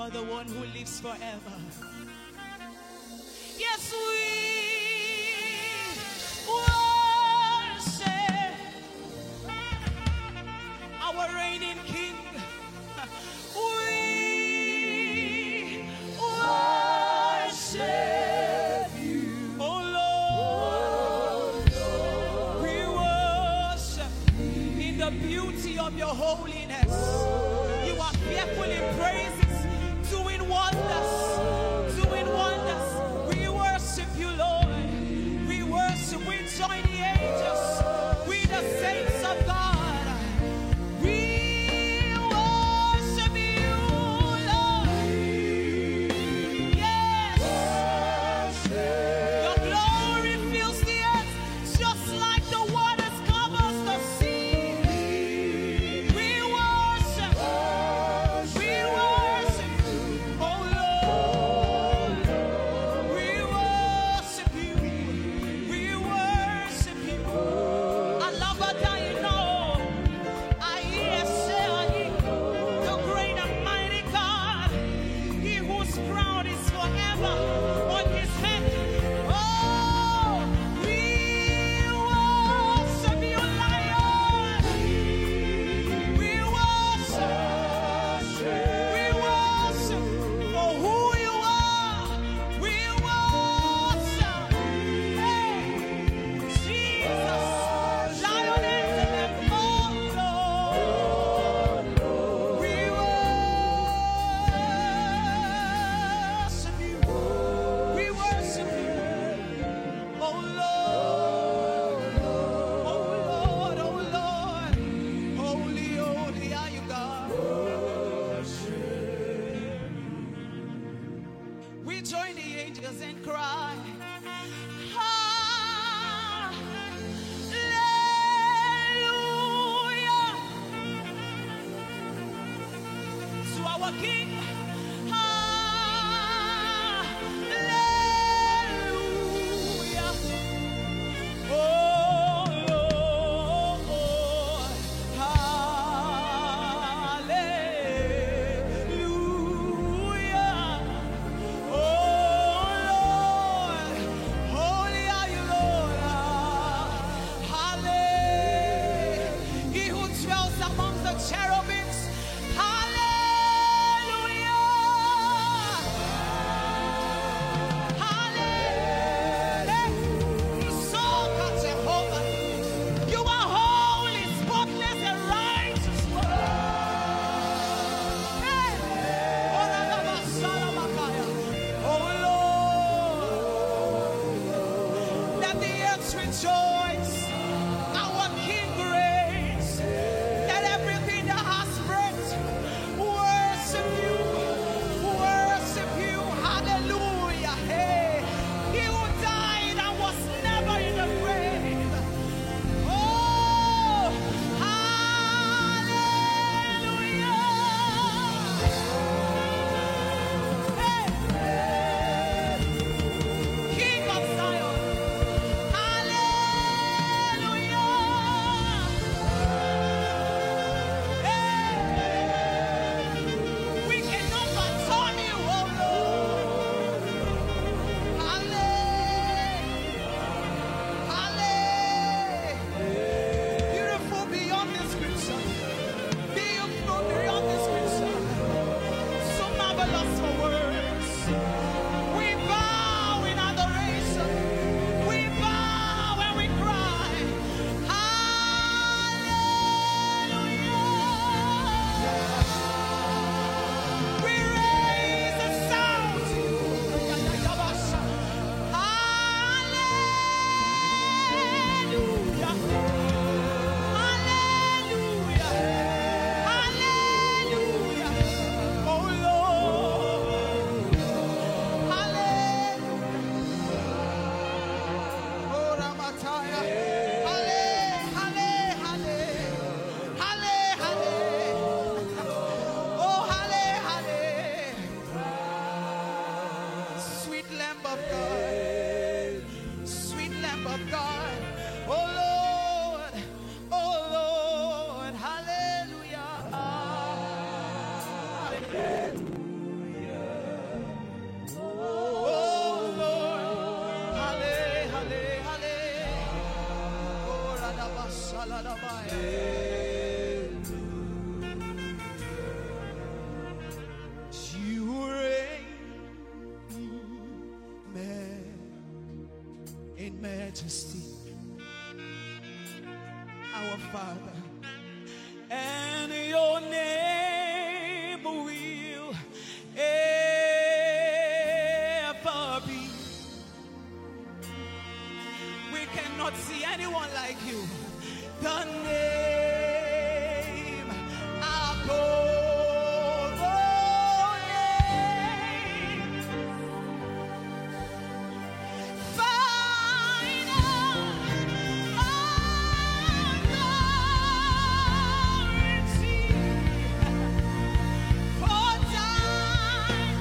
are the one who lives forever. Yes, we worship our reigning King. We worship you, oh Lord. We worship in the beauty of your holiness. You are fearful in praises, doing wonders, doing wonders. We worship you, Lord. We worship, we join the angels, we the saints of God. We worship you, Lord. Yes. Your glory fills the earth just like the waters covers the sea. We worship you, oh Lord. We worship you. We worship you. I love what I know. I hear say, the great and mighty God, He whose crown is forever on His head. Oh, we worship you, Lion. We worship for who you are. We worship, hey, Jesus, Lion and the Lamb. Oh Lord, we worship you. We worship you, oh Lord, oh Lord, oh Lord. Holy, holy are you, God. We join the angels and cry, hallelujah, to our King. Hallelujah. Oh Lord, hallelujah. Oh Lord, holy are you, Lord. Hallelujah. He who dwells among the cherubims. Hallelujah. You reign in majesty, our Father, and your name will ever be. We cannot see anyone like you. The name above all names. Final authority. For thine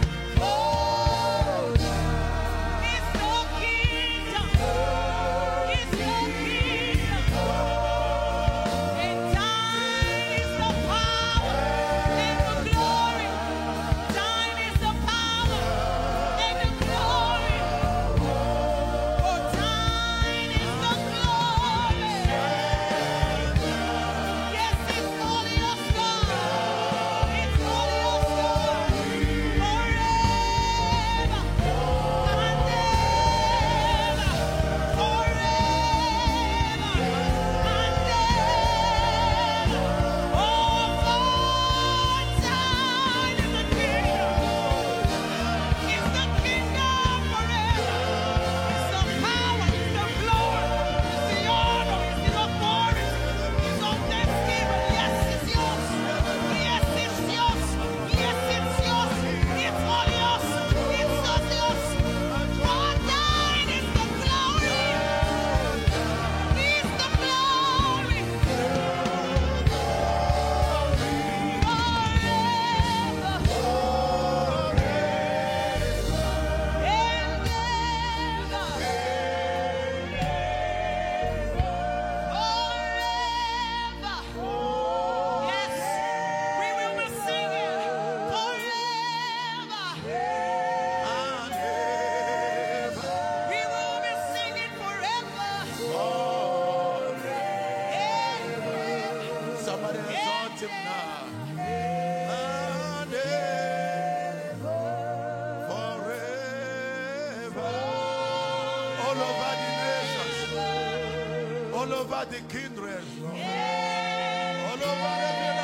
is no kingdom, is no kingdom. And thine is the power and the glory. Thine is the power and the glory. For thine is the glory. Yes, it's all yours, God. It's all yours, God. Forever and ever. Forever and ever. Oh, for thine is the kingdom. It's the kingdom forever. It's the power, it's the glory, it's the honor, it's the authority, it's all thanksgiving. Yes, it's yours. Yes, it's yours. Yes, it's yours. It's all yours. It's all yours. For thine is the glory. Is the glory. Yes, we will be singing forever. We will be singing forever. Somebody exalt him now. And forever. All over the nations. All over the kindreds. All over every